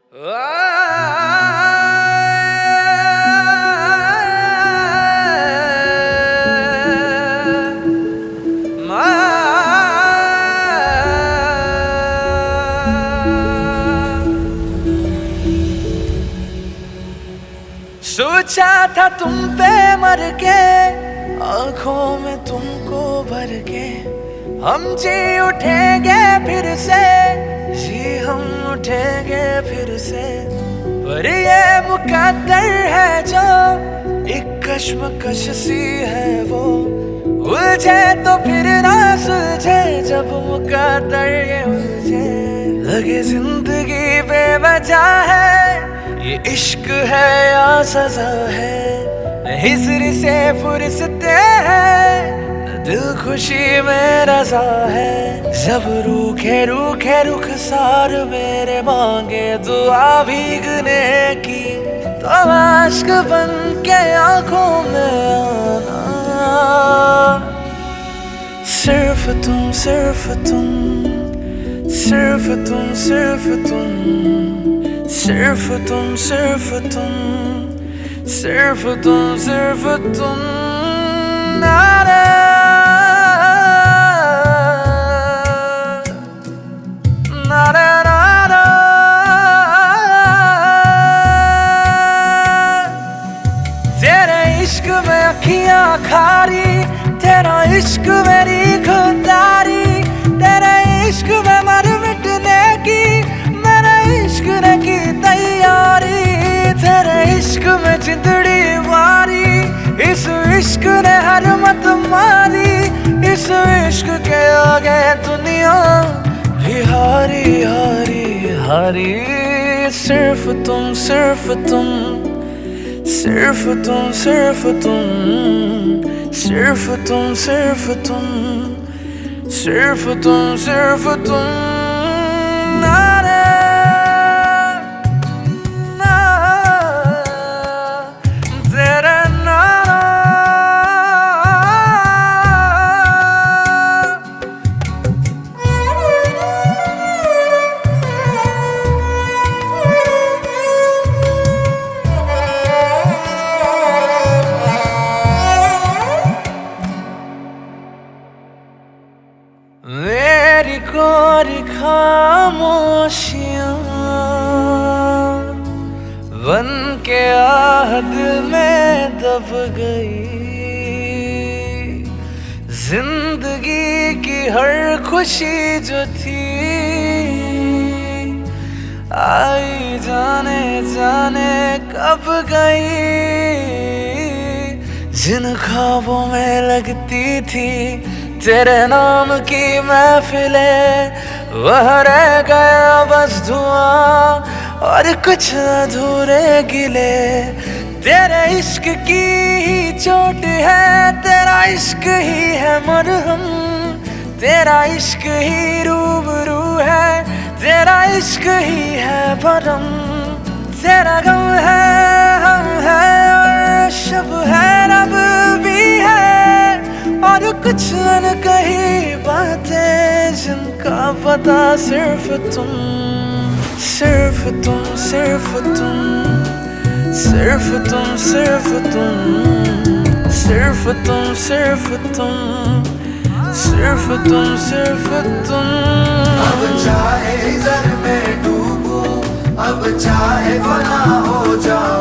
सोचा था तुम पे मर के, आंखों में तुमको भर के हम जी उठेंगे फिर से, जी हम उठेंगे फिर से। पर ये मुकद्दर है जो एक कश्मकश सी है वो, उलझे तो फिर ना सुलझे जब मुकद्दर ये उलझे। लगे जिंदगी बेवजह है, ये इश्क है या सजा है, न हिज्र से फुर्सते है, न दिल खुशी में रजा है। जब रूखे रूखे रुखसार मेरे मांगे दुआ भीगने की, तो आश्क बन के आंखों में आना। सिर्फ तुम सिर्फ तुम, सिर्फ तुम सिर्फ तुम, सिर्फ तुम सिर्फ तुम, सिर्फ तुम सिर्फ तुम। नारे नारे नारे, तेरे इश्क में अखियां खारी, तेरा इश्क मेरी खुदारी, तेरे इश्क में मर मिटने की मेरे इश्क ने की तैयारी। तेरे इश्क में जिंदड़ी मारी, इस इश्क ने हर मत मारी, इस इश्क के आगे दुनिया भी हारी हारी हारी। सिर्फ तुम सिर्फ तुम, सिर्फ तुम सिर्फ तुम, सिर्फ तुम सिर्फ तुम, सिर्फ तुम सिर्फ तुम। नारे तेरे नारा, मेरी कोरी खामोशियां बन के आहद में दब गई। जिंदगी की हर खुशी जो थी आई जाने जाने कब गई। जिन ख्वाबों में लगती थी तेरे नाम की महफिलें, वह रह गया बस धुआं और कुछ अधूरे गिले। तेरे इश्क की ही चोट है, तेरा इश्क ही है मरहम, तेरा इश्क ही रूबरू है, तेरा इश्क ही है भरम। तेरा गम है हम है और शब है रब भी है, और कुछ अनकही बातें जिनका पता सिर्फ तुम, सिर्फ तुम सिर्फ तुम, सिर्फ तुम सिर्फ तुम, सिर्फ तुम सिर्फ तुम, सिर्फ तुम सिर्फ तुम। अब चाहे जर में डूबूं, अब चाहे फना हो जाऊं,